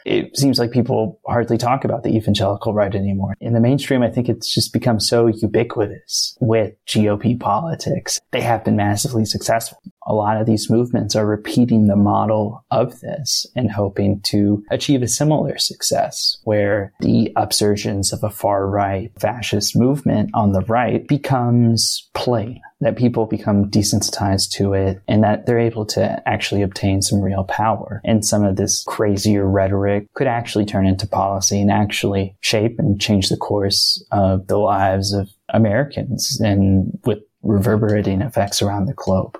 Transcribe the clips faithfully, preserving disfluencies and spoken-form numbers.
It seems like people hardly talk about the evangelical right anymore. In the mainstream, I think it's just become so ubiquitous with G O P politics. They have been massively successful. A lot of these movements are repeating the model of this and hoping to achieve a similar success, where the upsurgence of a far-right fascist movement on the right becomes plain, that people become desensitized to it, and that they're able to actually obtain some real power. And some of this crazier rhetoric could actually turn into policy and actually shape and change the course of the lives of Americans, and with reverberating effects around the globe.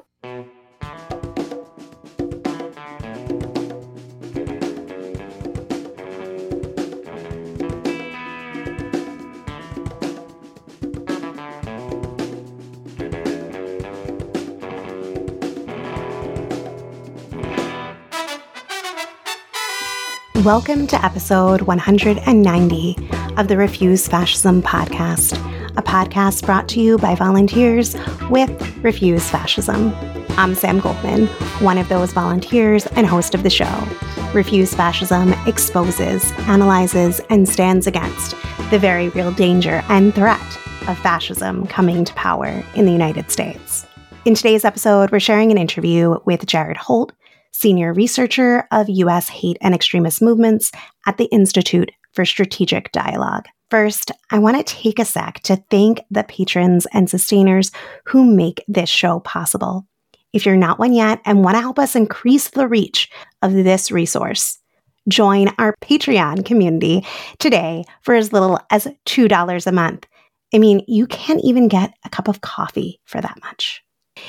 Welcome to episode one hundred ninety of the Refuse Fascism podcast, a podcast brought to you by volunteers with Refuse Fascism. I'm Sam Goldman, one of those volunteers and host of the show. Refuse Fascism exposes, analyzes, and stands against the very real danger and threat of fascism coming to power in the United States. In today's episode, we're sharing an interview with Jared Holt, Senior Researcher of U S Hate and Extremist Movements at the Institute for Strategic Dialogue. First, I want to take a sec to thank the patrons and sustainers who make this show possible. If you're not one yet and want to help us increase the reach of this resource, join our Patreon community today for as little as two dollars a month. I mean, you can't even get a cup of coffee for that much.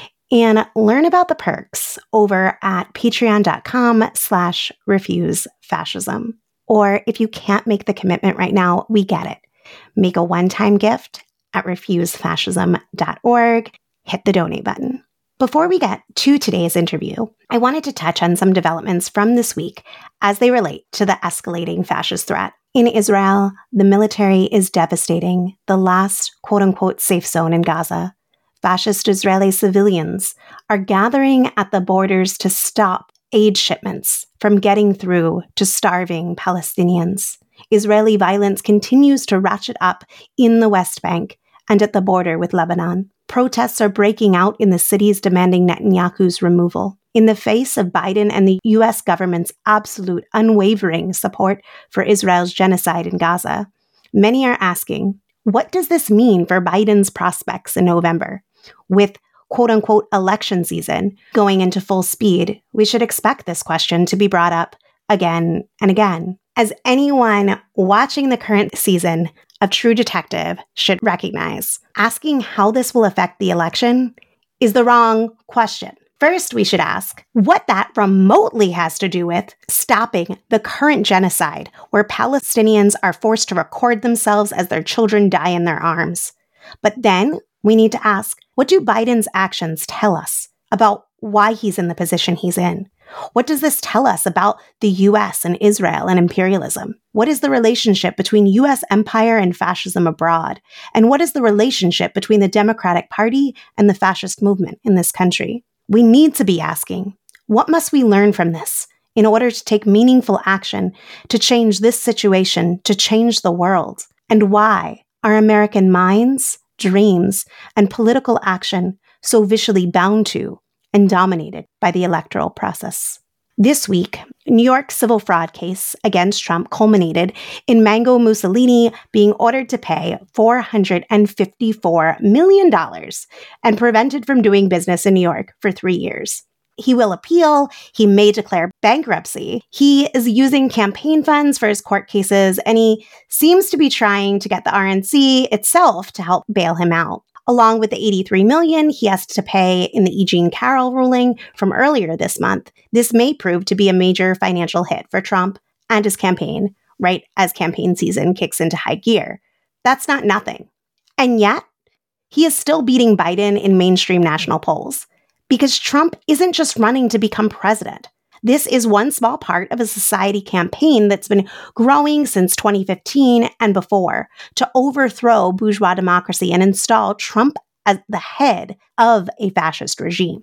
And learn about the perks over at patreon.com slash refuse fascism. Or if you can't make the commitment right now, we get it. Make a one-time gift at refuse fascism dot org. Hit the donate button. Before we get to today's interview, I wanted to touch on some developments from this week as they relate to the escalating fascist threat. In Israel, the military is devastating the last quote-unquote safe zone in Gaza. Fascist Israeli civilians are gathering at the borders to stop aid shipments from getting through to starving Palestinians. Israeli violence continues to ratchet up in the West Bank and at the border with Lebanon. Protests are breaking out in the cities demanding Netanyahu's removal. In the face of Biden and the U S government's absolute unwavering support for Israel's genocide in Gaza, many are asking, what does this mean for Biden's prospects in November? With quote-unquote election season going into full speed, we should expect this question to be brought up again and again. As anyone watching the current season of True Detective should recognize, asking how this will affect the election is the wrong question. First, we should ask what that remotely has to do with stopping the current genocide where Palestinians are forced to record themselves as their children die in their arms. But then we need to ask, what do Biden's actions tell us about why he's in the position he's in? What does this tell us about the U S and Israel and imperialism? What is the relationship between U S empire and fascism abroad? And what is the relationship between the Democratic Party and the fascist movement in this country? We need to be asking, what must we learn from this in order to take meaningful action to change this situation, to change the world? And why are American minds, dreams, and political action so viciously bound to and dominated by the electoral process? This week, New York's civil fraud case against Trump culminated in Mango Mussolini being ordered to pay four hundred fifty-four million dollars and prevented from doing business in New York for three years. He will appeal. He may declare bankruptcy. He is using campaign funds for his court cases, and he seems to be trying to get the R N C itself to help bail him out. Along with the eighty-three million dollars he has to pay in the E. Jean Carroll ruling from earlier this month, this may prove to be a major financial hit for Trump and his campaign, right as campaign season kicks into high gear. That's not nothing. And yet, he is still beating Biden in mainstream national polls. Because Trump isn't just running to become president. This is one small part of a society campaign that's been growing since twenty fifteen and before to overthrow bourgeois democracy and install Trump as the head of a fascist regime.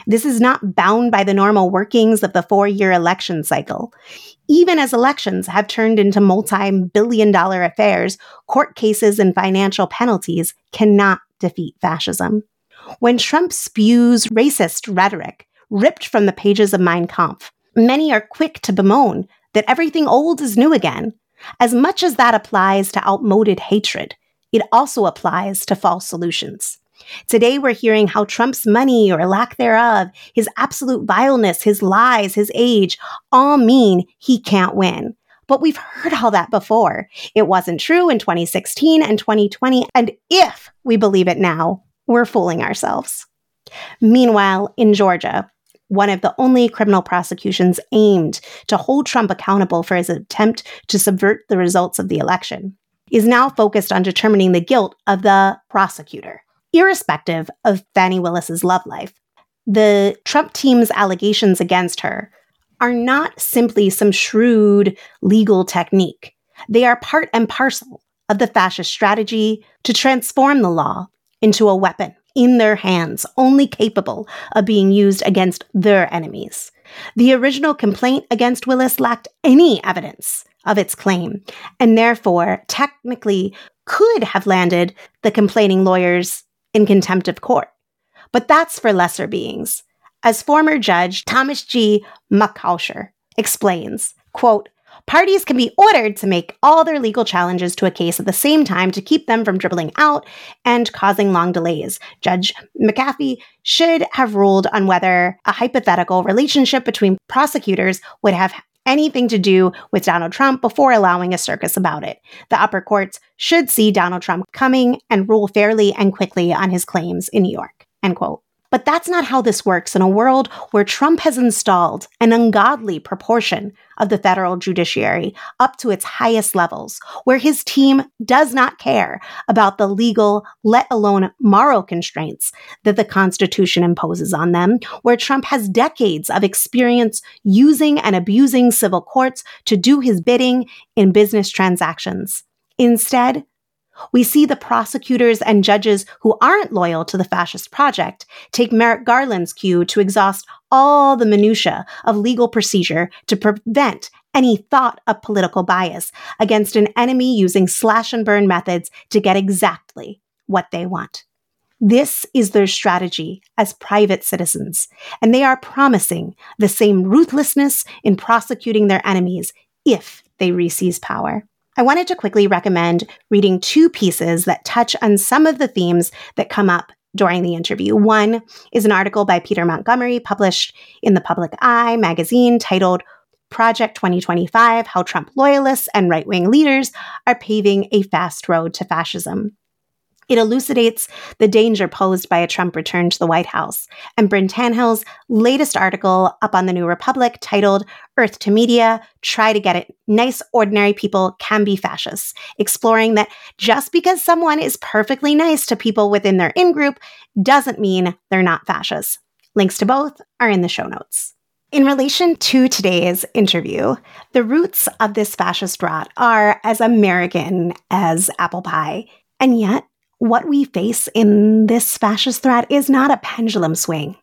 This is not bound by the normal workings of the four-year election cycle. Even as elections have turned into multi-billion dollar affairs, court cases and financial penalties cannot defeat fascism. When Trump spews racist rhetoric ripped from the pages of Mein Kampf, many are quick to bemoan that everything old is new again. As much as that applies to outmoded hatred, it also applies to false solutions. Today, we're hearing how Trump's money or lack thereof, his absolute vileness, his lies, his age, all mean he can't win. But we've heard all that before. It wasn't true in twenty sixteen and twenty twenty, and if we believe it now, we're fooling ourselves. Meanwhile, in Georgia, one of the only criminal prosecutions aimed to hold Trump accountable for his attempt to subvert the results of the election, is now focused on determining the guilt of the prosecutor. Irrespective of Fani Willis's love life, the Trump team's allegations against her are not simply some shrewd legal technique. They are part and parcel of the fascist strategy to transform the law into a weapon in their hands, only capable of being used against their enemies. The original complaint against Willis lacked any evidence of its claim, and therefore technically could have landed the complaining lawyers in contempt of court. But that's for lesser beings. As former Judge Thomas G. Muckhauscher explains, quote, parties can be ordered to make all their legal challenges to a case at the same time to keep them from dribbling out and causing long delays. Judge McAfee should have ruled on whether a hypothetical relationship between prosecutors would have anything to do with Donald Trump before allowing a circus about it. The upper courts should see Donald Trump coming and rule fairly and quickly on his claims in New York, end quote. But that's not how this works in a world where Trump has installed an ungodly proportion of the federal judiciary up to its highest levels, where his team does not care about the legal, let alone moral constraints that the Constitution imposes on them, where Trump has decades of experience using and abusing civil courts to do his bidding in business transactions. Instead, we see the prosecutors and judges who aren't loyal to the fascist project take Merrick Garland's cue to exhaust all the minutiae of legal procedure to prevent any thought of political bias against an enemy using slash and burn methods to get exactly what they want. This is their strategy as private citizens, and they are promising the same ruthlessness in prosecuting their enemies if they re-seize power. I wanted to quickly recommend reading two pieces that touch on some of the themes that come up during the interview. One is an article by Peter Montgomery published in the Public Eye magazine titled Project twenty twenty-five, How Trump Loyalists and Right-Wing Leaders Are Paving a Fast Road to Fascism. It elucidates the danger posed by a Trump return to the White House, and Bryn Tanhill's latest article up on the New Republic titled Earth to Media, Try to Get It, Nice Ordinary People Can Be Fascists, exploring that just because someone is perfectly nice to people within their in-group doesn't mean they're not fascists. Links to both are in the show notes. In relation to today's interview, the roots of this fascist rot are as American as apple pie, and yet what we face in this fascist threat is not a pendulum swing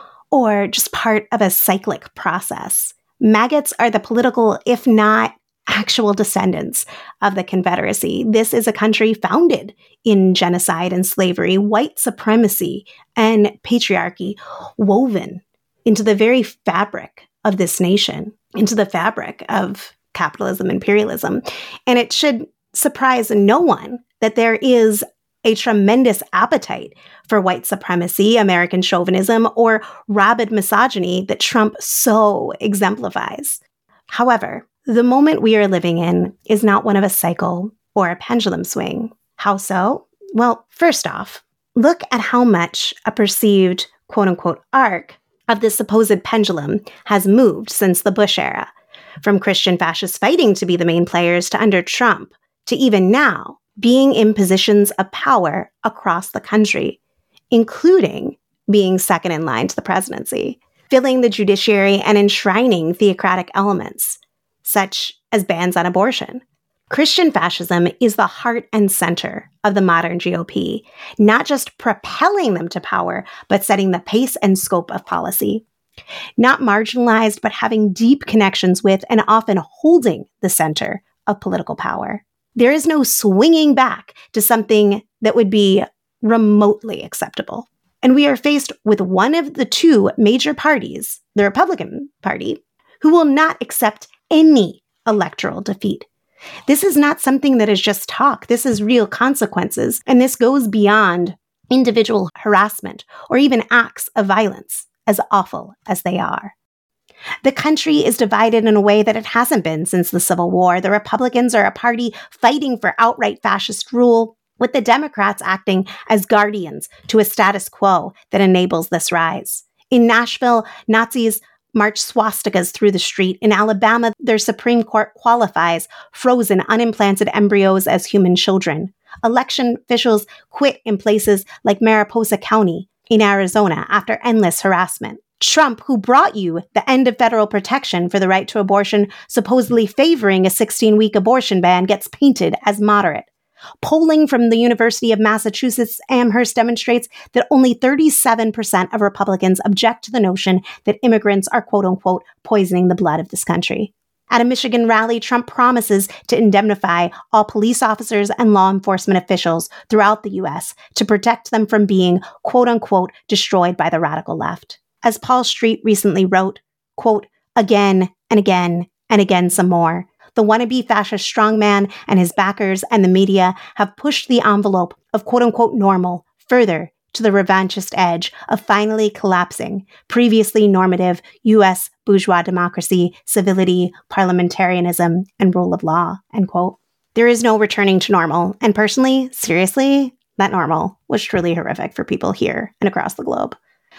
or just part of a cyclic process. Maggots are the political, if not actual descendants of the Confederacy. This is a country founded in genocide and slavery, white supremacy and patriarchy woven into the very fabric of this nation, into the fabric of capitalism, imperialism. And it should surprise no one that there is a tremendous appetite for white supremacy, American chauvinism, or rabid misogyny that Trump so exemplifies. However, the moment we are living in is not one of a cycle or a pendulum swing. How so? Well, first off, look at how much a perceived quote-unquote arc of this supposed pendulum has moved since the Bush era, from Christian fascists fighting to be the main players to under Trump, to even now, being in positions of power across the country, including being second in line to the presidency, filling the judiciary and enshrining theocratic elements, such as bans on abortion. Christian fascism is the heart and center of the modern G O P, not just propelling them to power, but setting the pace and scope of policy. Not marginalized, but having deep connections with and often holding the center of political power. There is no swinging back to something that would be remotely acceptable. And we are faced with one of the two major parties, the Republican Party, who will not accept any electoral defeat. This is not something that is just talk. This is real consequences. And this goes beyond individual harassment or even acts of violence, as awful as they are. The country is divided in a way that it hasn't been since the Civil War. The Republicans are a party fighting for outright fascist rule, with the Democrats acting as guardians to a status quo that enables this rise. In Nashville, Nazis march swastikas through the street. In Alabama, their Supreme Court qualifies frozen, unimplanted embryos as human children. Election officials quit in places like Mariposa County in Arizona after endless harassment. Trump, who brought you the end of federal protection for the right to abortion, supposedly favoring a sixteen-week abortion ban, gets painted as moderate. Polling from the University of Massachusetts Amherst demonstrates that only thirty-seven percent of Republicans object to the notion that immigrants are quote-unquote poisoning the blood of this country. At a Michigan rally, Trump promises to indemnify all police officers and law enforcement officials throughout the U S to protect them from being quote-unquote destroyed by the radical left. As Paul Street recently wrote, quote, again and again and again some more. The wannabe fascist strongman and his backers and the media have pushed the envelope of quote-unquote normal further to the revanchist edge of finally collapsing previously normative U S bourgeois democracy, civility, parliamentarianism, and rule of law, end quote. There is no returning to normal. And personally, seriously, that normal was truly horrific for people here and across the globe.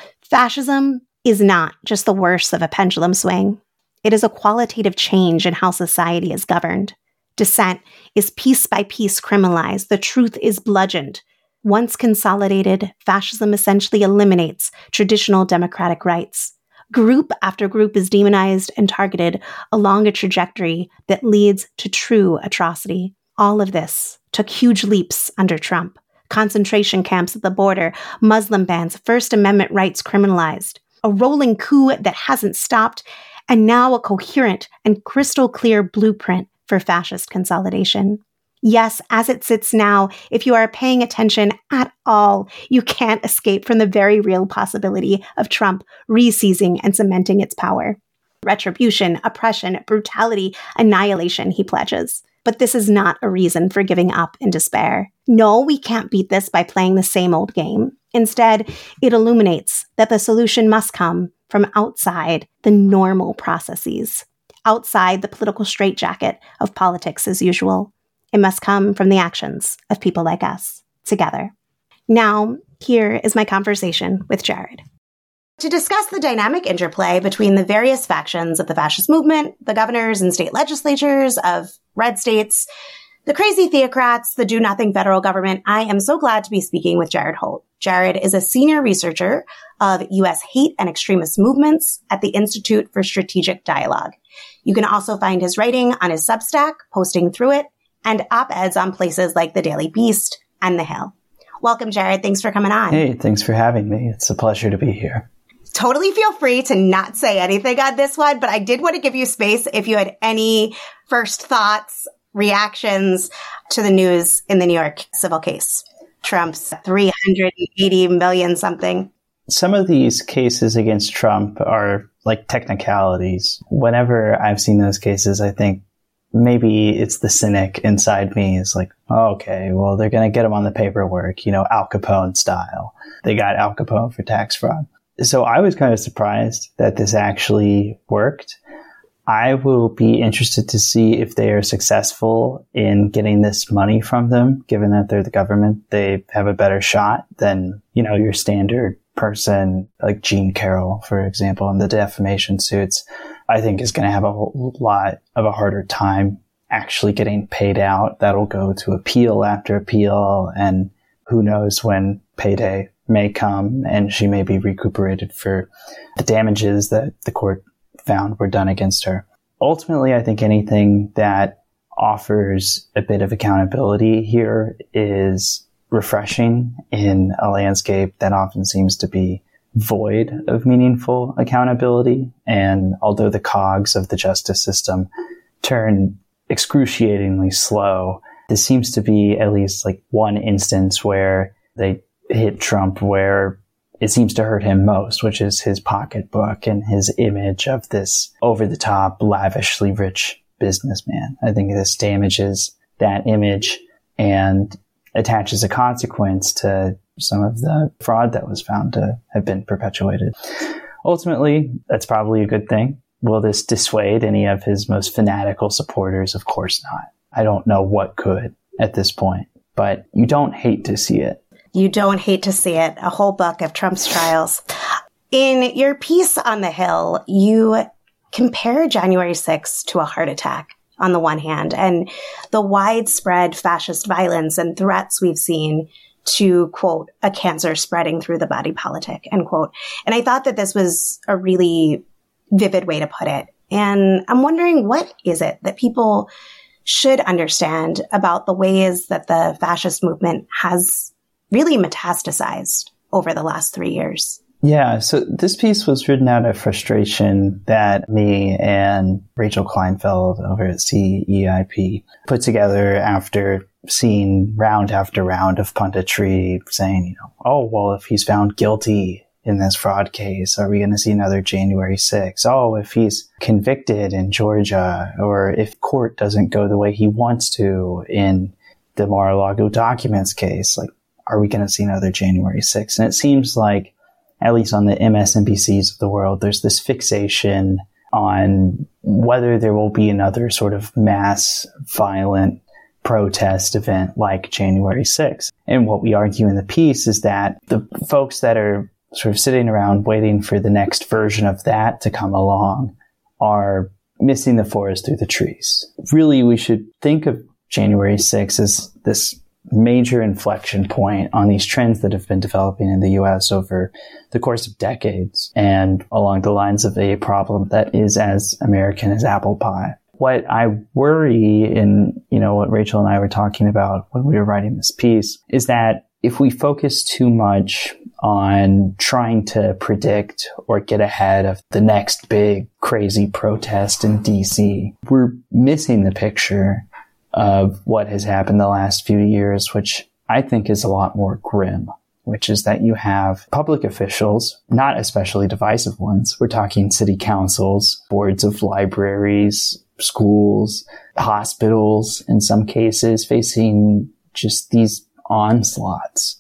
Fascism is not just the worst of a pendulum swing. It is a qualitative change in how society is governed. Dissent is piece by piece criminalized. The truth is bludgeoned. Once consolidated, fascism essentially eliminates traditional democratic rights. Group after group is demonized and targeted along a trajectory that leads to true atrocity. All of this took huge leaps under Trump. Concentration camps at the border, Muslim bans, First Amendment rights criminalized, a rolling coup that hasn't stopped, and now a coherent and crystal clear blueprint for fascist consolidation. Yes, as it sits now, if you are paying attention at all, you can't escape from the very real possibility of Trump re-seizing and cementing its power. Retribution, oppression, brutality, annihilation, he pledges. But this is not a reason for giving up in despair. No, we can't beat this by playing the same old game. Instead, it illuminates that the solution must come from outside the normal processes, outside the political straitjacket of politics as usual. It must come from the actions of people like us, together. Now, here is my conversation with Jared. To discuss the dynamic interplay between the various factions of the fascist movement, the governors and state legislatures of red states, the crazy theocrats, the do-nothing federal government, I am so glad to be speaking with Jared Holt. Jared is a senior researcher of U S hate and extremist movements at the Institute for Strategic Dialogue. You can also find his writing on his Substack, Posting Through It, and op-eds on places like the Daily Beast and The Hill. Welcome, Jared. Thanks for coming on. Hey, thanks for having me. It's a pleasure to be here. Totally feel free to not say anything on this one, but I did want to give you space if you had any first thoughts, reactions to the news in the New York civil case. Trump's three hundred eighty million something. Some of these cases against Trump are like technicalities. Whenever I've seen those cases, I think maybe it's the cynic inside me is like, oh, okay, well, they're going to get him on the paperwork, you know, Al Capone style. They got Al Capone for tax fraud. So I was kind of surprised that this actually worked. I will be interested to see if they are successful in getting this money from them, given that they're the government. They have a better shot than, you know, your standard person like Jean Carroll, for example, in the defamation suits. I think is going to have a whole lot of a harder time actually getting paid out. That'll go to appeal after appeal, and who knows when payday may come and she may be recuperated for the damages that the court found were done against her. Ultimately, I think anything that offers a bit of accountability here is refreshing in a landscape that often seems to be void of meaningful accountability. And although the cogs of the justice system turn excruciatingly slow, this seems to be at least like one instance where they hit Trump where it seems to hurt him most, which is his pocketbook and his image of this over-the-top, lavishly rich businessman. I think this damages that image and attaches a consequence to some of the fraud that was found to have been perpetuated. Ultimately, that's probably a good thing. Will this dissuade any of his most fanatical supporters? Of course not. I don't know what could at this point, but you don't hate to see it. You don't hate to see it. A whole book of Trump's trials. In your piece on the Hill, you compare January sixth to a heart attack on the one hand, and the widespread fascist violence and threats we've seen to, quote, a cancer spreading through the body politic, end quote. And I thought that this was a really vivid way to put it. And I'm wondering, what is it that people should understand about the ways that the fascist movement has really metastasized over the last three years? Yeah, so this piece was written out of frustration that me and Rachel Kleinfeld over at C E I P put together after seeing round after round of punditry saying, you know, oh, well, if he's found guilty in this fraud case, are we going to see another January sixth? Oh, if he's convicted in Georgia, or if court doesn't go the way he wants to in the Mar-a-Lago documents case, like, are we going to see another January sixth? And it seems like, at least on the M S N B Cs of the world, there's this fixation on whether there will be another sort of mass violent protest event like January sixth. And what we argue in the piece is that the folks that are sort of sitting around waiting for the next version of that to come along are missing the forest through the trees. Really, we should think of January sixth as this major inflection point on these trends that have been developing in the U S over the course of decades, and along the lines of a problem that is as American as apple pie. What I worry in, you know, what Rachel and I were talking about when we were writing this piece is that if we focus too much on trying to predict or get ahead of the next big crazy protest in D C, we're missing the picture of what has happened the last few years, which I think is a lot more grim, which is that you have public officials, not especially divisive ones. We're talking city councils, boards of libraries, schools, hospitals, in some cases, facing just these onslaughts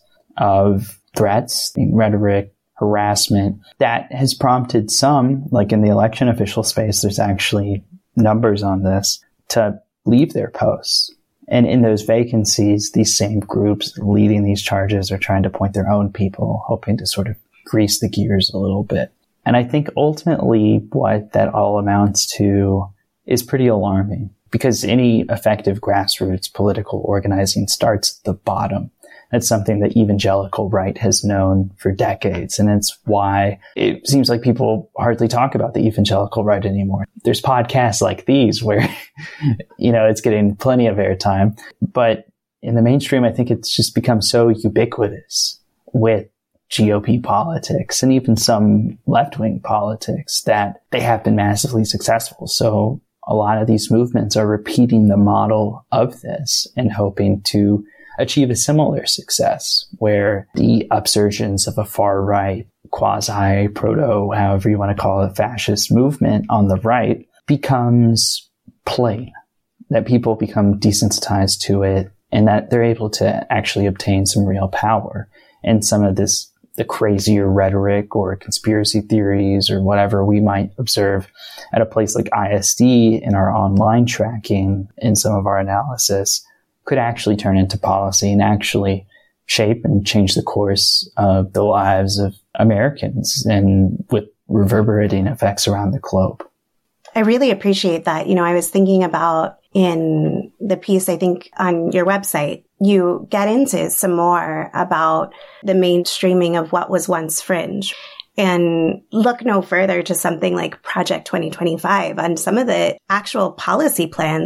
of threats, rhetoric, harassment that has prompted some, like in the election official space, there's actually numbers on this, to leave their posts. And in those vacancies, these same groups leading these charges are trying to point their own people, hoping to sort of grease the gears a little bit. And I think ultimately what that all amounts to is pretty alarming, because any effective grassroots political organizing starts at the bottom. That's something that evangelical right has known for decades. And it's why it seems like people hardly talk about the evangelical right anymore. There's podcasts like these where, you know, it's getting plenty of airtime. But in the mainstream, I think it's just become so ubiquitous with G O P politics and even some left-wing politics that they have been massively successful. So a lot of these movements are repeating the model of this and hoping to achieve a similar success, where the upsurgence of a far-right, quasi-proto, however you want to call it, fascist movement on the right becomes plain, that people become desensitized to it, and that they're able to actually obtain some real power. And some of this, the crazier rhetoric or conspiracy theories or whatever we might observe at a place like I S D in our online tracking, in some of our analysis, could actually turn into policy and actually shape and change the course of the lives of Americans, and with reverberating effects around the globe. I really appreciate that. You know, I was thinking about in the piece, I think on your website, you get into some more about the mainstreaming of what was once fringe, and look no further to something like Project twenty twenty-five on some of the actual policy plans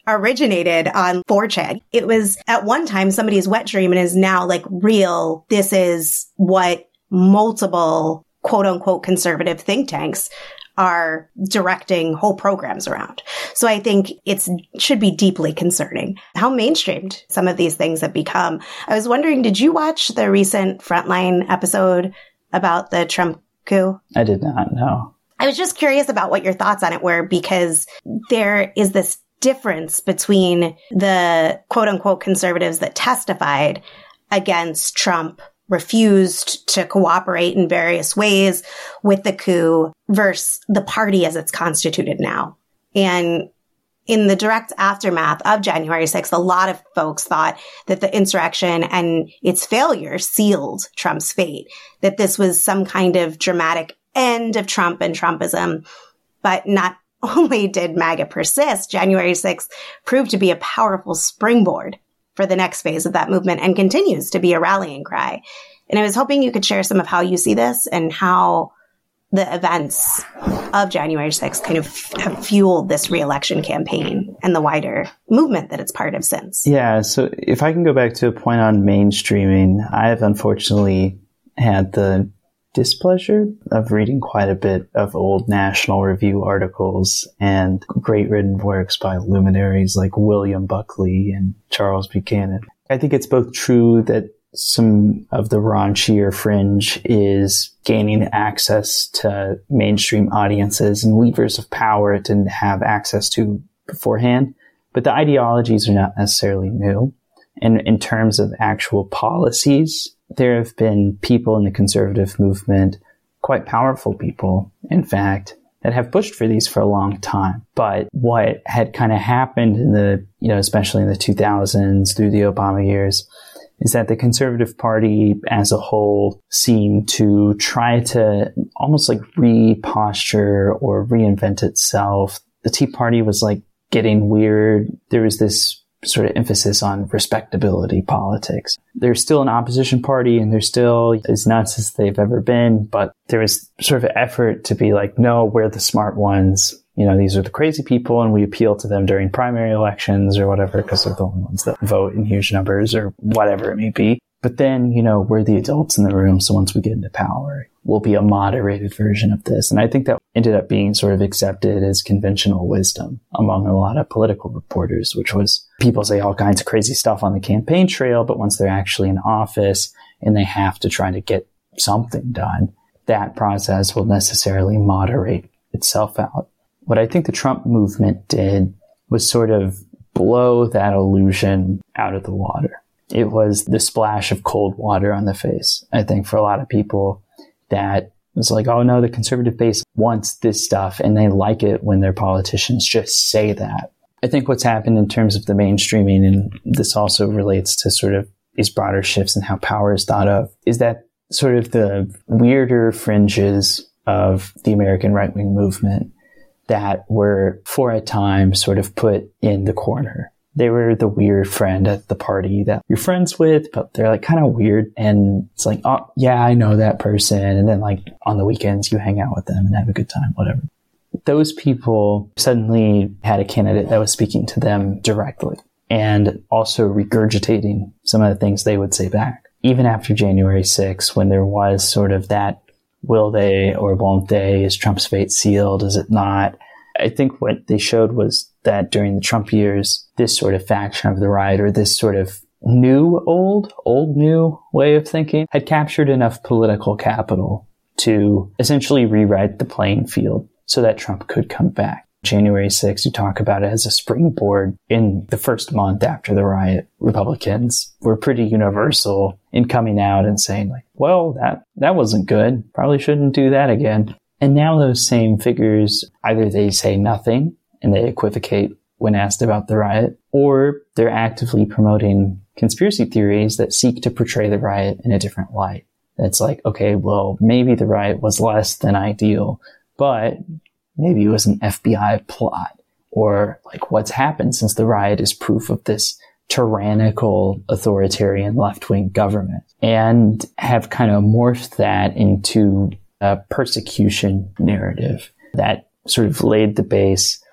originated on four chan. It was at one time somebody's wet dream and is now like real. This is what multiple quote unquote conservative think tanks are directing whole programs around. So I think it's should be deeply concerning how mainstreamed some of these things have become. I was wondering, did you watch the recent Frontline episode about the Trump coup? I did not, no. I was just curious about what your thoughts on it were, because there is this difference between the quote unquote conservatives that testified against Trump, refused to cooperate in various ways with the coup, versus the party as it's constituted now. And in the direct aftermath of January sixth, a lot of folks thought that the insurrection and its failure sealed Trump's fate, that this was some kind of dramatic end of Trump and Trumpism. But not only did MAGA persist, January sixth proved to be a powerful springboard for the next phase of that movement and continues to be a rallying cry. And I was hoping you could share some of how you see this and how the events of January sixth kind of have fueled this re-election campaign and the wider movement that it's part of since. Yeah, so if I can go back to a point on mainstreaming, I have unfortunately had the displeasure of reading quite a bit of old National Review articles and great written works by luminaries like William Buckley and Charles Buchanan. I think it's both true that some of the raunchier fringe is gaining access to mainstream audiences and levers of power it didn't have access to beforehand, but the ideologies are not necessarily new. And in terms of actual policies, there have been people in the conservative movement, quite powerful people, in fact, that have pushed for these for a long time. But what had kind of happened in the, you know, especially in the two thousands through the Obama years, is that the Conservative Party as a whole seemed to try to almost like re-posture or reinvent itself. The Tea Party was like getting weird. There was this sort of emphasis on respectability politics. There's still an opposition party and they're still as nuts as they've ever been, but there was sort of effort to be like, no, we're the smart ones. You know, these are the crazy people and we appeal to them during primary elections or whatever because they're the only ones that vote in huge numbers or whatever it may be. But then, you know, we're the adults in the room. So once we get into power, we'll be a moderated version of this. And I think that ended up being sort of accepted as conventional wisdom among a lot of political reporters, which was people say all kinds of crazy stuff on the campaign trail, but once they're actually in office and they have to try to get something done, that process will necessarily moderate itself out. What I think the Trump movement did was sort of blow that illusion out of the water. It was the splash of cold water on the face, I think, for a lot of people that was like, oh no, the conservative base wants this stuff and they like it when their politicians just say that. I think what's happened in terms of the mainstreaming, and this also relates to sort of these broader shifts in how power is thought of, is that sort of the weirder fringes of the American right-wing movement that were for a time sort of put in the corner. They were the weird friend at the party that you're friends with, but they're like kind of weird. And it's like, oh yeah, I know that person. And then like on the weekends you hang out with them and have a good time, whatever. Those people suddenly had a candidate that was speaking to them directly and also regurgitating some of the things they would say back. Even after January sixth, when there was sort of that, will they or won't they? Is Trump's fate sealed? Is it not? I think what they showed was that during the Trump years, this sort of faction of the right, or this sort of new, old, old, new way of thinking had captured enough political capital to essentially rewrite the playing field so that Trump could come back. January sixth, you talk about it as a springboard. In the first month after the riot, Republicans were pretty universal in coming out and saying like, well, that, that wasn't good. Probably shouldn't do that again. And now those same figures, either they say nothing and they equivocate when asked about the riot, or they're actively promoting conspiracy theories that seek to portray the riot in a different light. That's like, okay, well, maybe the riot was less than ideal, but maybe it was an F B I plot, or like what's happened since the riot is proof of this tyrannical authoritarian left-wing government, and have kind of morphed that into a persecution narrative that sort of laid the base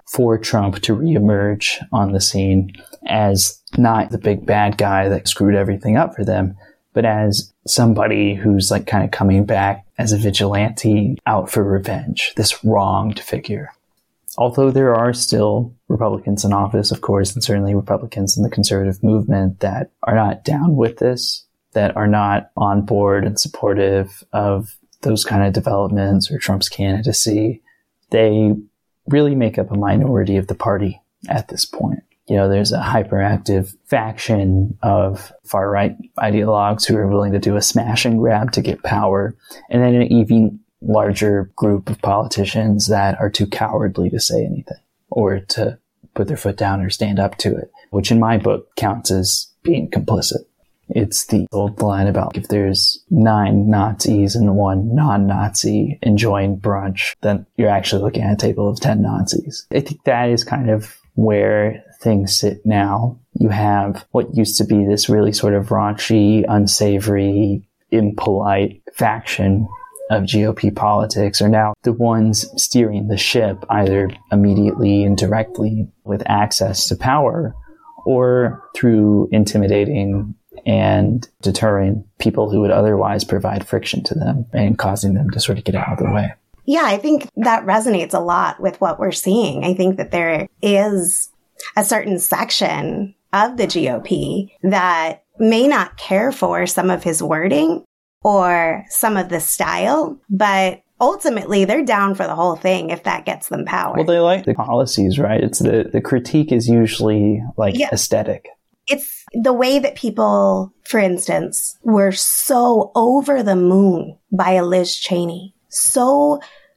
for Trump to reemerge on the scene as not the big bad guy that screwed everything up for them, but as somebody who's like kind of coming back as a vigilante out for revenge, this wronged figure. Although there are still Republicans in office, of course, and certainly Republicans in the conservative movement that are not down with this, that are not on board and supportive of those kind of developments or Trump's candidacy, they really make up a minority of the party at this point. You know, there's a hyperactive faction of far-right ideologues who are willing to do a smash and grab to get power, and then an even larger group of politicians that are too cowardly to say anything or to put their foot down or stand up to it, which in my book counts as being complicit. It's the old line about if there's nine Nazis and one non-Nazi enjoying brunch, then you're actually looking at a table of ten Nazis. I think that is kind of where things sit now. You have what used to be this really sort of raunchy, unsavory, impolite faction of G O P politics are now the ones steering the ship, either immediately and directly with access to power or through intimidating and deterring people who would otherwise provide friction to them and causing them to sort of get out of the way. Yeah, I think that resonates a lot with what we're seeing. I think that there is a certain section of the G O P that may not care for some of his wording or some of the style, but ultimately they're down for the whole thing if that gets them power. Well, they like the policies, right? It's the, the critique is usually like yeah. aesthetic. It's the way that people, for instance, were so over the moon by a Liz Cheney, so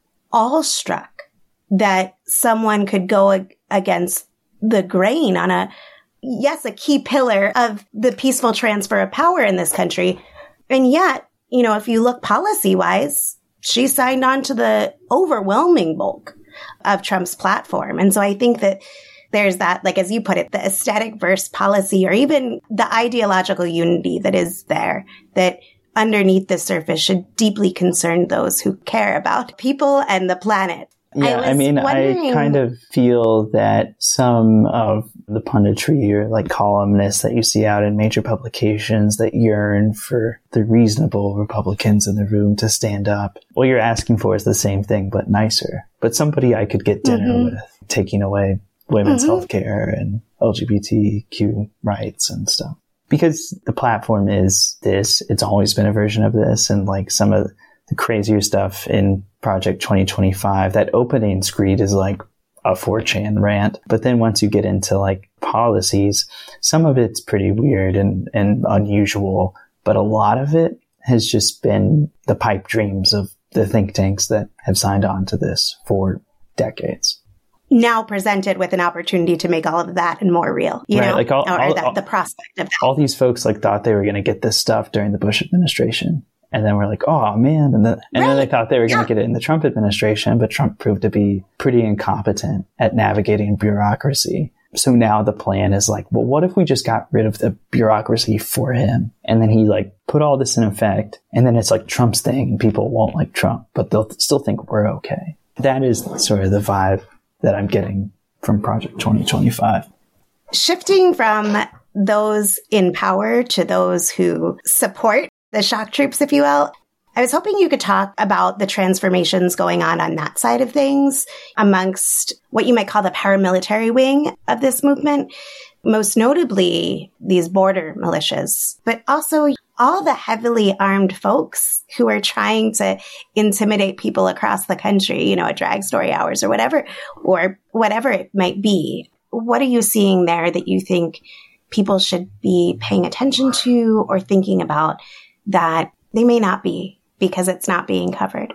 awestruck that someone could go ag- against the grain on a, yes, a key pillar of the peaceful transfer of power in this country. And yet, you know, if you look policy-wise, she signed on to the overwhelming bulk of Trump's platform. And so I think that there's that, like, as you put it, the aesthetic versus policy, or even the ideological unity that is there, that underneath the surface should deeply concern those who care about people and the planet. Yeah, I, I mean, wondering... I kind of feel that some of the punditry or like columnists that you see out in major publications that yearn for the reasonable Republicans in the room to stand up, what you're asking for is the same thing, but nicer. But somebody I could get dinner mm-hmm. with, taking away women's mm-hmm. health care and L G B T Q rights and stuff. Because the platform is this, it's always been a version of this, and like some of the crazier stuff in Project twenty twenty-five, that opening screed is like a four chan rant. But then once you get into like policies, some of it's pretty weird and, and unusual, but a lot of it has just been the pipe dreams of the think tanks that have signed on to this for decades. Now presented with an opportunity to make all of that and more real, you right, know, like all, or all, that, all, the prospect of that. All these folks like thought they were going to get this stuff during the Bush administration. And then we're like, oh man. And then, and right. then they thought they were going to yeah. get it in the Trump administration, but Trump proved to be pretty incompetent at navigating bureaucracy. So now the plan is like, well, what if we just got rid of the bureaucracy for him? And then he like put all this in effect. And then it's like Trump's thing and people won't like Trump, but they'll still think we're okay. That is sort of the vibe that I'm getting from Project twenty twenty-five. Shifting from those in power to those who support the shock troops, if you will, I was hoping you could talk about the transformations going on on that side of things amongst what you might call the paramilitary wing of this movement, most notably these border militias, but also all the heavily armed folks who are trying to intimidate people across the country, you know, at drag story hours or whatever, or whatever it might be. What are you seeing there that you think people should be paying attention to or thinking about that they may not be because it's not being covered?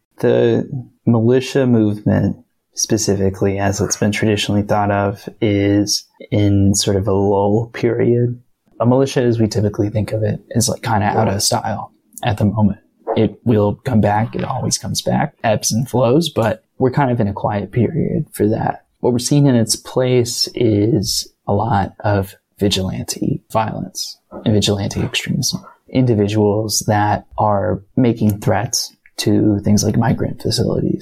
The militia movement, specifically as it's been traditionally thought of, is in sort of a lull period. A militia, as we typically think of it, is like kind of out of style at the moment. It will come back. It always comes back, ebbs and flows, but we're kind of in a quiet period for that. What we're seeing in its place is a lot of vigilante violence and vigilante extremism. Individuals that are making threats to things like migrant facilities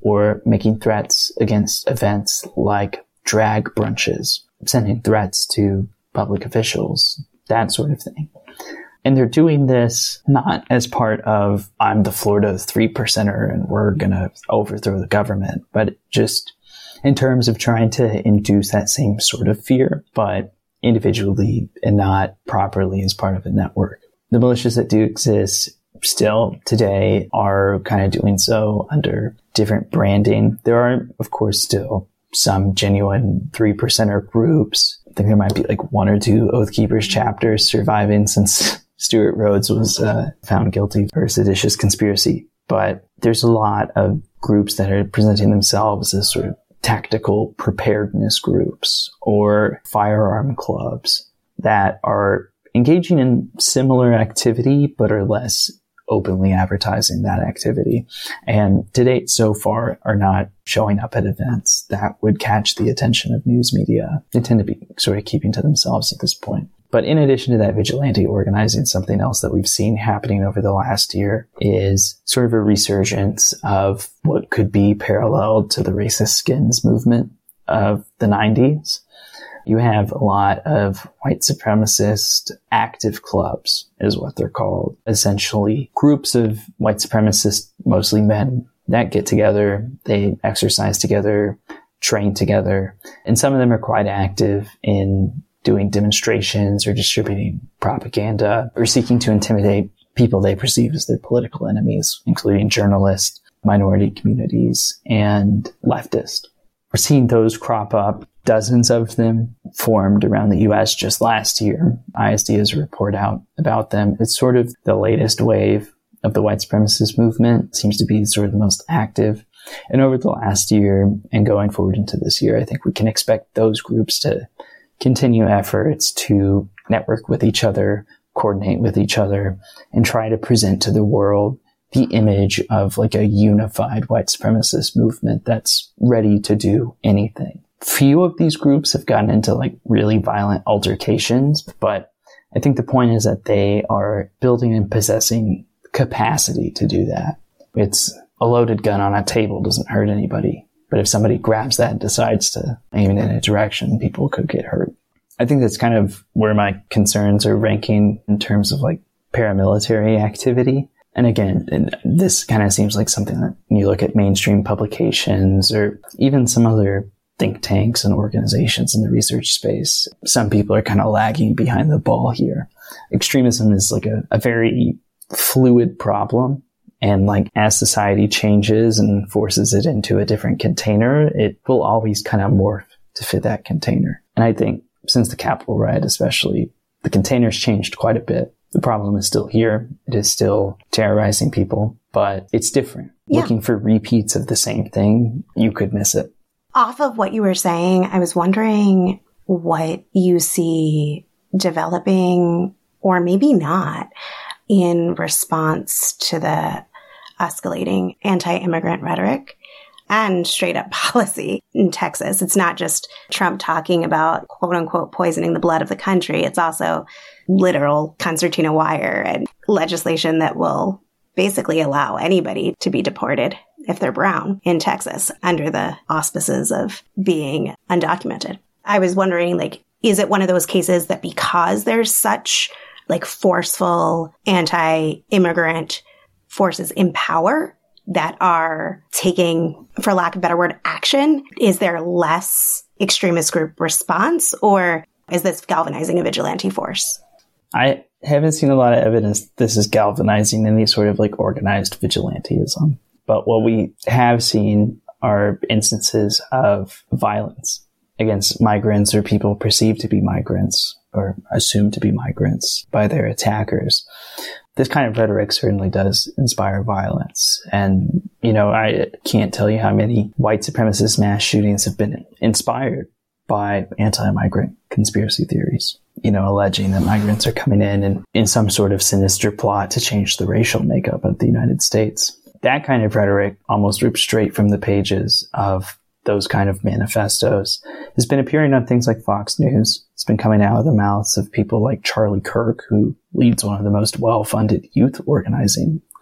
or making threats against events like drag brunches, sending threats to public officials, that sort of thing. And they're doing this not as part of, I'm the Florida three percenter and we're going to overthrow the government, but just in terms of trying to induce that same sort of fear, but individually and not properly as part of a network. The militias that do exist still today are kind of doing so under different branding. There are, of course, still some genuine three percenter groups. I think there might be like one or two Oath Keepers chapters surviving since Stuart Rhodes was uh, found guilty for seditious conspiracy. But there's a lot of groups that are presenting themselves as sort of tactical preparedness groups or firearm clubs that are engaging in similar activity but are less openly advertising that activity. And to date, so far, are not showing up at events that would catch the attention of news media. They tend to be sort of keeping to themselves at this point. But in addition to that vigilante organizing, something else that we've seen happening over the last year is sort of a resurgence of what could be paralleled to the racist skins movement of the nineties. You have a lot of white supremacist active clubs, is what they're called. Essentially, groups of white supremacists, mostly men, that get together, they exercise together, train together, and some of them are quite active in doing demonstrations or distributing propaganda or seeking to intimidate people they perceive as their political enemies, including journalists, minority communities, and leftists. We're seeing those crop up. Dozens of them formed around the U S just last year. I S D has a report out about them. It's sort of the latest wave of the white supremacist movement. It seems to be sort of the most active. And over the last year and going forward into this year, I think we can expect those groups to continue efforts to network with each other, coordinate with each other, and try to present to the world the image of like a unified white supremacist movement that's ready to do anything. Few of these groups have gotten into like really violent altercations, but I think the point is that they are building and possessing capacity to do that. It's a loaded gun on a table doesn't hurt anybody. But if somebody grabs that and decides to aim it in a direction, people could get hurt. I think that's kind of where my concerns are ranking in terms of like paramilitary activity. And again, this kind of seems like something that when you look at mainstream publications or even some other think tanks and organizations in the research space, some people are kind of lagging behind the ball here. Extremism is like a, a very fluid problem. And like as society changes and forces it into a different container, it will always kind of morph to fit that container. And I think since the Capitol riot especially, the container's changed quite a bit. The problem is still here. It is still terrorizing people, but it's different. Yeah. Looking for repeats of the same thing, you could miss it. Off of what you were saying, I was wondering what you see developing, or maybe not, in response to the escalating anti-immigrant rhetoric and straight up policy in Texas. It's not just Trump talking about quote unquote poisoning the blood of the country. It's also literal concertina wire and legislation that will basically allow anybody to be deported if they're brown in Texas under the auspices of being undocumented. I was wondering, like, is it one of those cases that because there's such like forceful anti-immigrant forces in power that are taking, for lack of a better word, action, is there less extremist group response, or is this galvanizing a vigilante force? I haven't seen a lot of evidence this is galvanizing any sort of like organized vigilantism. But what we have seen are instances of violence against migrants or people perceived to be migrants or assumed to be migrants by their attackers. This kind of rhetoric certainly does inspire violence. And, you know, I can't tell you how many white supremacist mass shootings have been inspired by anti-migrant conspiracy theories, you know, alleging that migrants are coming in and in some sort of sinister plot to change the racial makeup of the United States. That kind of rhetoric, almost ripped straight from the pages of those kind of manifestos, has been appearing on things like Fox News. It's been coming out of the mouths of people like Charlie Kirk, who leads one of the most well-funded youth organizing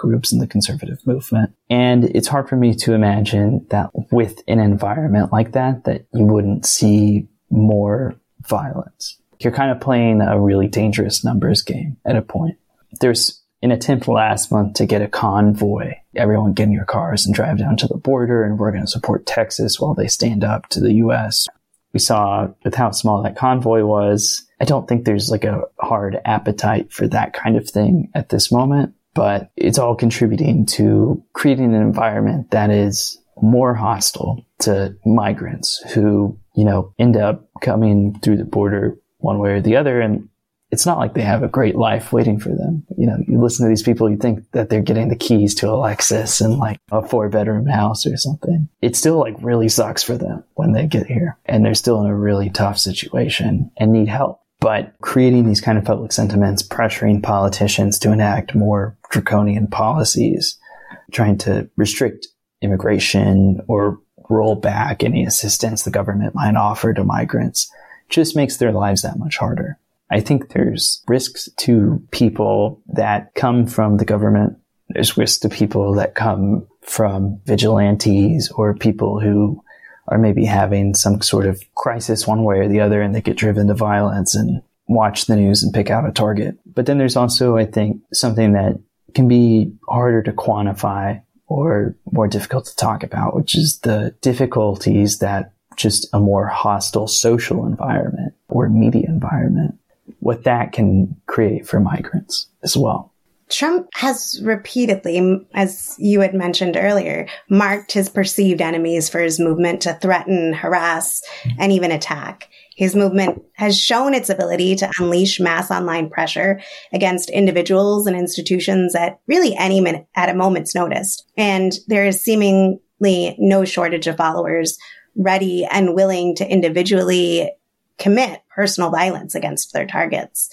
groups in the conservative movement. And it's hard for me to imagine that with an environment like that, that you wouldn't see more violence. You're kind of playing a really dangerous numbers game at a point. There's an attempt last month to get a convoy, everyone get in your cars and drive down to the border, and we're going to support Texas while they stand up to the U S. We saw with how small that convoy was. I don't think there's like a hard appetite for that kind of thing at this moment, but it's all contributing to creating an environment that is more hostile to migrants who, you know, end up coming through the border one way or the other. And it's not like they have a great life waiting for them. You know, you listen to these people, you think that they're getting the keys to a Lexus and like a four bedroom house or something. It still like really sucks for them when they get here, and they're still in a really tough situation and need help. But creating these kind of public sentiments, pressuring politicians to enact more draconian policies, trying to restrict immigration or roll back any assistance the government might offer to migrants, just makes their lives that much harder. I think there's risks to people that come from the government. There's risks to people that come from vigilantes or people who are maybe having some sort of crisis one way or the other, and they get driven to violence and watch the news and pick out a target. But then there's also, I think, something that can be harder to quantify or more difficult to talk about, which is the difficulties that just a more hostile social environment or media environment, what that can create for migrants as well. Trump has repeatedly, as you had mentioned earlier, marked his perceived enemies for his movement to threaten, harass, and even attack. His movement has shown its ability to unleash mass online pressure against individuals and institutions at really any minute, at a moment's notice. And there is seemingly no shortage of followers ready and willing to individually commit personal violence against their targets.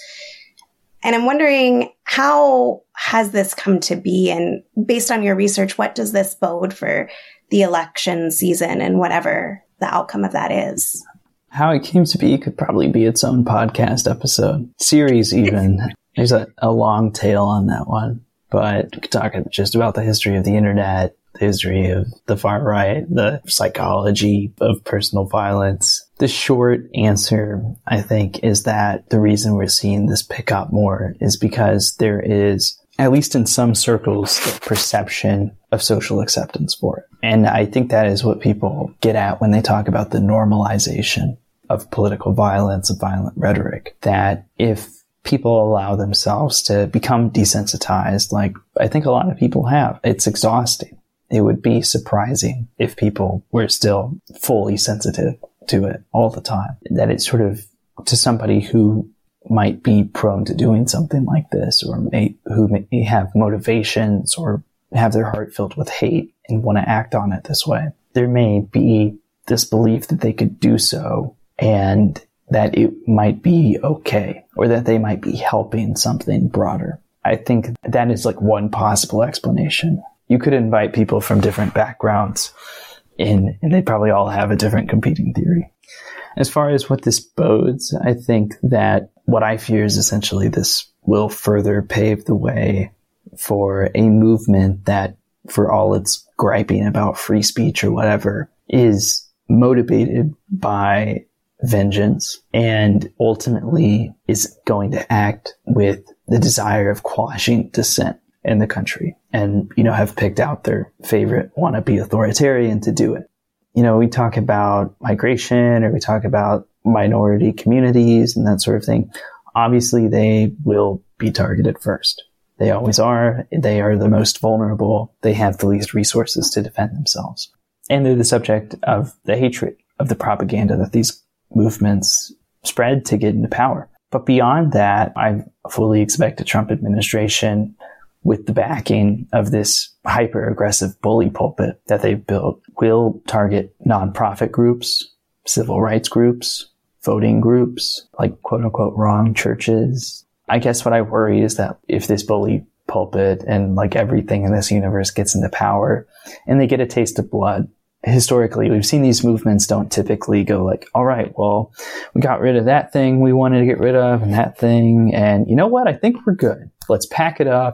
And I'm wondering, how has this come to be? And based on your research, what does this bode for the election season and whatever the outcome of that is? How it came to be could probably be its own podcast episode, series even. There's a, a long tail on that one. But we could talk just about the history of the internet, the history of the far right, the psychology of personal violence. The short answer, I think, is that the reason we're seeing this pick up more is because there is, at least in some circles, the perception of social acceptance for it. And I think that is what people get at when they talk about the normalization of political violence, of violent rhetoric, that if people allow themselves to become desensitized, like I think a lot of people have, it's exhausting. It would be surprising if people were still fully sensitive to it all the time. That it's sort of, to somebody who might be prone to doing something like this, or may, who may have motivations or have their heart filled with hate and want to act on it this way, there may be this belief that they could do so and that it might be okay, or that they might be helping something broader. I think that is like one possible explanation. You could invite people from different backgrounds in, and they'd probably all have a different competing theory. As far as what this bodes, I think that what I fear is essentially this will further pave the way for a movement that, for all its griping about free speech or whatever, is motivated by vengeance and ultimately is going to act with the desire of quashing dissent in the country, and, you know, have picked out their favorite wannabe authoritarian to do it. You know, we talk about migration, or we talk about minority communities and that sort of thing. Obviously, they will be targeted first. They always are. They are the most vulnerable. They have the least resources to defend themselves. And they're the subject of the hatred, of the propaganda that these movements spread to get into power. But beyond that, I fully expect a Trump administration, with the backing of this hyper-aggressive bully pulpit that they've built, will target nonprofit groups, civil rights groups, voting groups, like quote-unquote wrong churches. I guess what I worry is that if this bully pulpit and like everything in this universe gets into power and they get a taste of blood, historically, we've seen these movements don't typically go like, all right, well, we got rid of that thing we wanted to get rid of and that thing. And you know what? I think we're good. Let's pack it up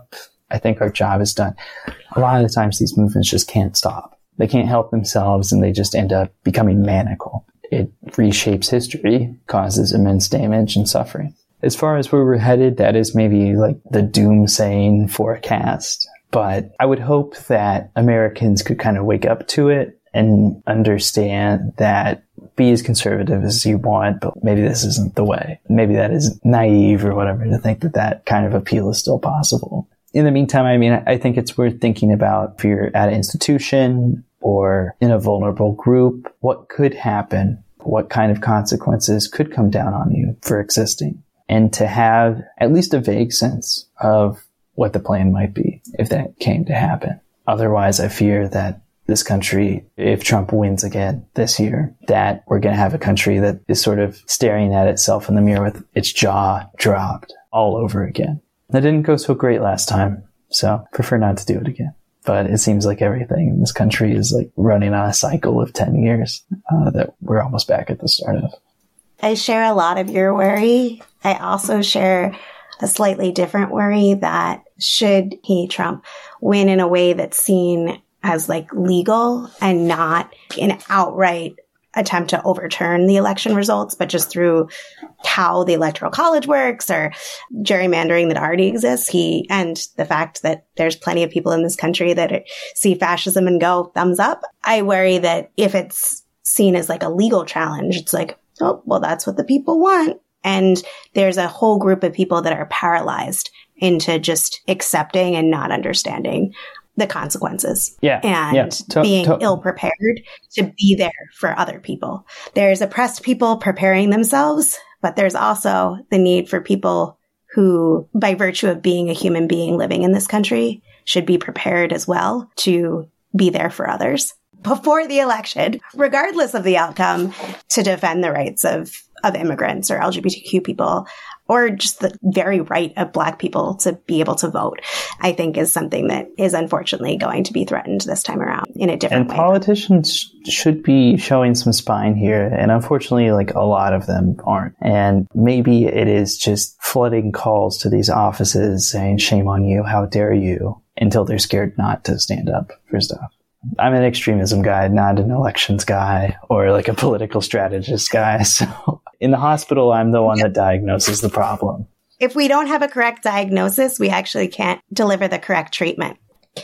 I think our job is done. A lot of the times these movements just can't stop. They can't help themselves and they just end up becoming maniacal. It reshapes history, causes immense damage and suffering. As far as where we're headed, that is maybe like the doomsaying forecast. But I would hope that Americans could kind of wake up to it and understand that be as conservative as you want, but maybe this isn't the way. Maybe that is naive or whatever to think that that kind of appeal is still possible. In the meantime, I mean, I think it's worth thinking about if you're at an institution or in a vulnerable group, what could happen? What kind of consequences could come down on you for existing? And to have at least a vague sense of what the plan might be if that came to happen. Otherwise, I fear that this country, if Trump wins again this year, that we're going to have a country that is sort of staring at itself in the mirror with its jaw dropped all over again. That didn't go so great last time, so prefer not to do it again. But it seems like everything in this country is like running on a cycle of ten years uh, that we're almost back at the start of. I share a lot of your worry. I also share a slightly different worry that should he, Trump, win in a way that's seen as like legal and not an outright attempt to overturn the election results, but just through how the Electoral College works or gerrymandering that already exists. He and the fact that there's plenty of people in this country that see fascism and go thumbs up. I worry that if it's seen as like a legal challenge, it's like, oh, well, that's what the people want. And there's a whole group of people that are paralyzed into just accepting and not understanding the consequences. Yeah, and yeah. To- being to- ill-prepared to be there for other people. There's oppressed people preparing themselves, but there's also the need for people who, by virtue of being a human being living in this country, should be prepared as well to be there for others before the election, regardless of the outcome, to defend the rights of, of immigrants or L G B T Q people, or just the very right of Black people to be able to vote, I think is something that is unfortunately going to be threatened this time around in a different and way. And politicians should be showing some spine here. And unfortunately, like a lot of them aren't. And maybe it is just flooding calls to these offices saying, shame on you, how dare you, until they're scared not to stand up for stuff. I'm an extremism guy, not an elections guy or like a political strategist guy. So in the hospital, I'm the one that diagnoses the problem. If we don't have a correct diagnosis, we actually can't deliver the correct treatment.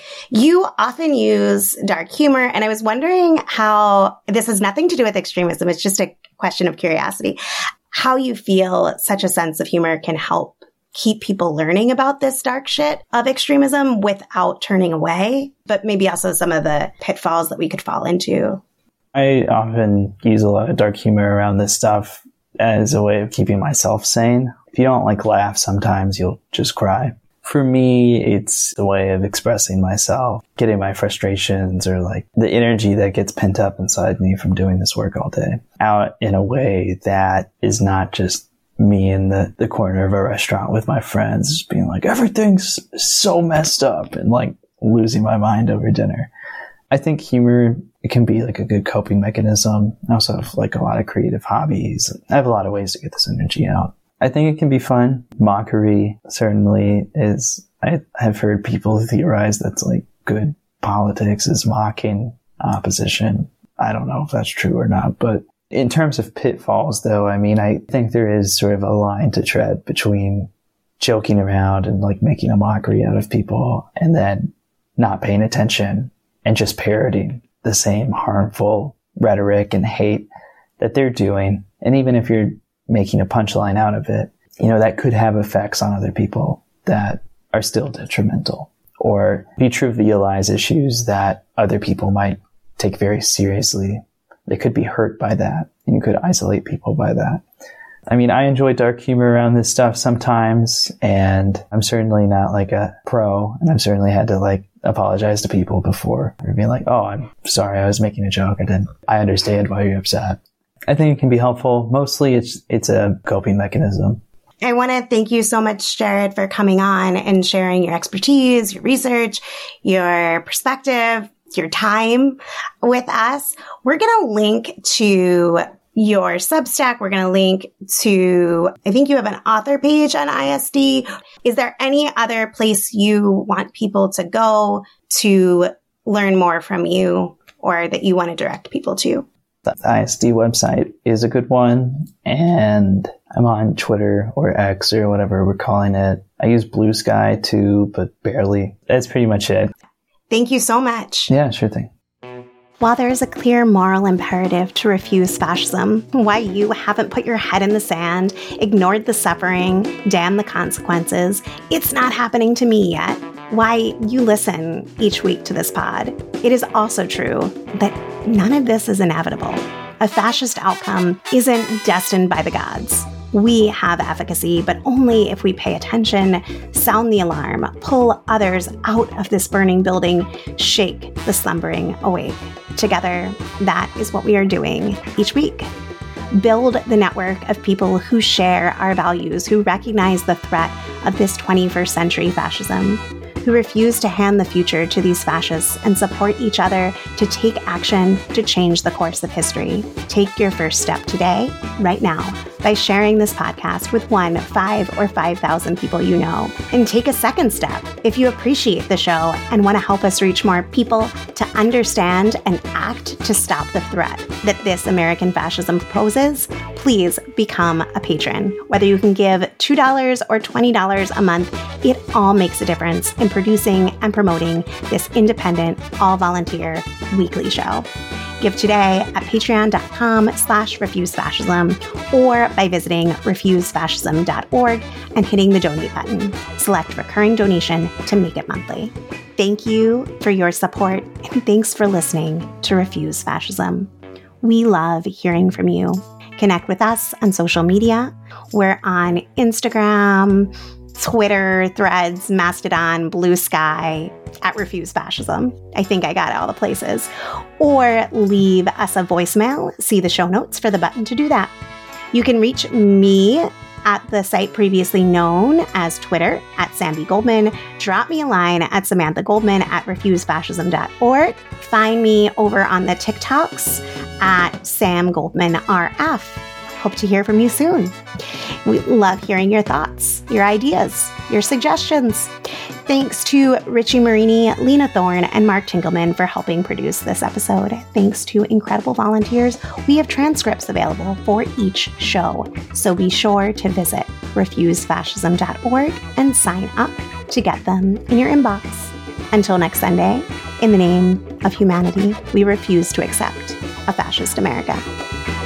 You often use dark humor, and I was wondering how, this has nothing to do with extremism, it's just a question of curiosity, how you feel such a sense of humor can help keep people learning about this dark shit of extremism without turning away, but maybe also some of the pitfalls that we could fall into. I often use a lot of dark humor around this stuff as a way of keeping myself sane. If you don't like laugh, sometimes you'll just cry. For me, it's a way of expressing myself, getting my frustrations or like the energy that gets pent up inside me from doing this work all day out in a way that is not just me in the, the corner of a restaurant with my friends, just being like, everything's so messed up and like losing my mind over dinner. I think humor, it can be like a good coping mechanism. I also have like a lot of creative hobbies. I have a lot of ways to get this energy out. I think it can be fun. Mockery certainly is, I have heard people theorize that's like good politics is mocking opposition. I don't know if that's true or not, but in terms of pitfalls, though, I mean, I think there is sort of a line to tread between joking around and like making a mockery out of people and then not paying attention and just parroting the same harmful rhetoric and hate that they're doing. And even if you're making a punchline out of it, you know, that could have effects on other people that are still detrimental or be trivialize issues that other people might take very seriously. They could be hurt by that, and you could isolate people by that. I mean, I enjoy dark humor around this stuff sometimes, and I'm certainly not like a pro, and I've certainly had to like apologize to people before or being like, oh, I'm sorry, I was making a joke. I didn't, I understand why you're upset. I think it can be helpful. Mostly it's, it's a coping mechanism. I want to thank you so much, Jared, for coming on and sharing your expertise, your research, your perspective, your time with us. We're going to link to your Substack. We're going to link to, I think you have an author page on I S D. Is there any other place you want people to go to learn more from you or that you want to direct people to? The I S D website is a good one, and I'm on Twitter or X or whatever we're calling it. I use Blue Sky too, but barely. That's pretty much it. Thank you so much. Yeah, sure thing. While there is a clear moral imperative to refuse fascism, why you haven't put your head in the sand, ignored the suffering, damned the consequences, it's not happening to me yet, why you listen each week to this pod, it is also true that none of this is inevitable. A fascist outcome isn't destined by the gods. We have efficacy, but only if we pay attention, sound the alarm, pull others out of this burning building, shake the slumbering awake. Together, that is what we are doing each week. Build the network of people who share our values, who recognize the threat of this twenty-first century fascism, who refuse to hand the future to these fascists and support each other to take action to change the course of history. Take your first step today, right now, by sharing this podcast with one, five, or five thousand people you know. And take a second step if you appreciate the show and want to help us reach more people to understand and act to stop the threat that this American fascism poses. Please become a patron. Whether you can give two dollars or twenty dollars a month, it all makes a difference in producing and promoting this independent, all-volunteer weekly show. Give today at patreon.com slash refusefascism or by visiting refuse fascism dot org and hitting the donate button. Select recurring donation to make it monthly. Thank you for your support and thanks for listening to Refuse Fascism. We love hearing from you. Connect with us on social media. We're on Instagram, Twitter, Threads, Mastodon, Blue Sky, at Refuse Fascism. I think I got all the places. Or leave us a voicemail. See the show notes for the button to do that. You can reach me at the site previously known as Twitter, at Sam B. Goldman. Drop me a line at Samantha Goldman at refuse fascism dot org. Find me over on the TikToks at Sam Goldman R F. Hope to hear from you soon. We love hearing your thoughts, your ideas, your suggestions. Thanks to Richie Marini, Lena Thorne, and Mark Tinkelman for helping produce this episode. Thanks to incredible volunteers, we have transcripts available for each show. So be sure to visit refuse fascism dot org and sign up to get them in your inbox. Until next Sunday, in the name of humanity, we refuse to accept a fascist America.